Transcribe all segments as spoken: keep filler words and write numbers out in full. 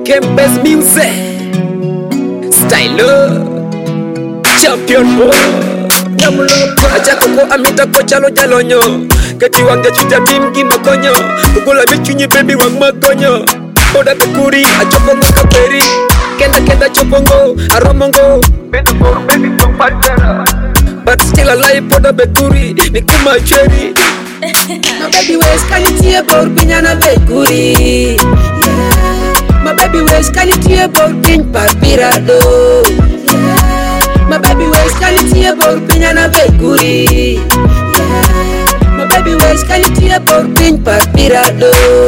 Kempes music Style Champion boy Nyamuloko Achako ko amita ko chalo jalonyo Keti wangja chuta tim kima konyo Kukula bichunyi baby wang makonyo Oda bekuri achopongo kaperi Kenda kenda chopongo aromongo Beto koro baby kong partera But still alive oda bekuri Nikuma cherry My baby ways quality about pinyana bekuri My baby ways quality about pin papirado My baby ways quality about pinyana bekuri My baby ways quality about pin papirado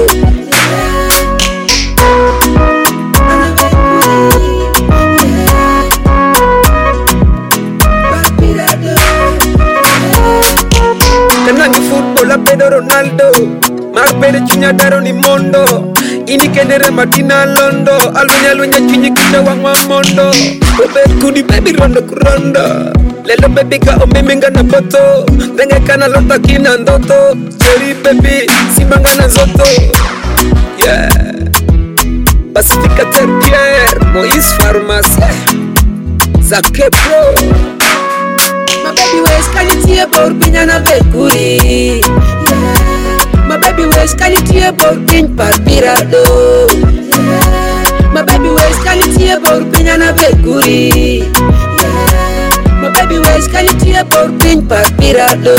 Tenangi football a pedo Ronaldo Mar pede chunya daro ni mondo Ini kendere matina londo Alunya alunya chunyi kita wangwa mondo Bebe kudi baby rondo kurondo Lelo baby ka omemenga na boto Denge kana lota kina ndoto Cherry baby simanga na zoto Yeah Pacifica Terpier Moïse Pharmacie Zake Pro My baby ways quality about pinyana bekuri My baby ways quality about pin papirado My baby ways quality about pinyana bekuri My baby ways quality about pin papirado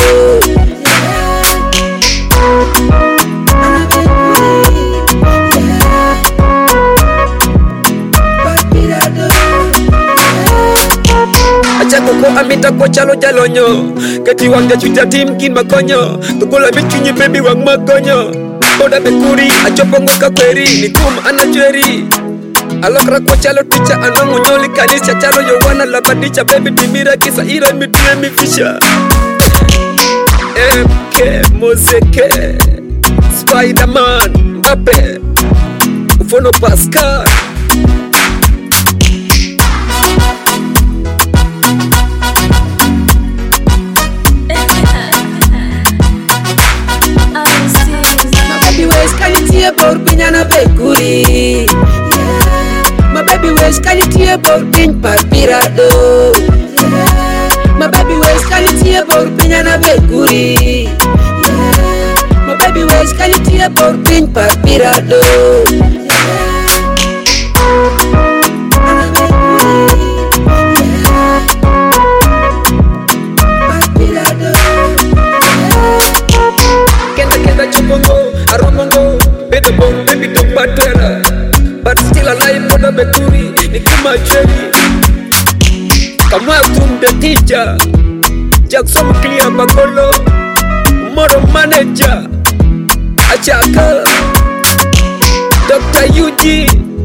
Achako ko amita ko chalo jalonyo Keti wangja chuta tim kin makonyo Tukula bichunyi baby wang makonyo Oda bekuri achopongo kakweri Nikum anajeri Alokra ko chalo ticha anongo nyoli kanisa Chalo yowana labadicha baby timira kisa ira mitue mifisha M K Moseke Spiderman Mbappe Ufono Pascal About pinyana bekuri My baby ways quality about pin papirado My baby ways quality about pinyana bekuri My baby ways quality about pin papirado Kenda kenda chopongo aromongo Beto bong baby to patera But still alive oda bekuri Nikuma cherry Kama tumbe tija Jackson clear makolo Moro manager Achaka Doctor Yuji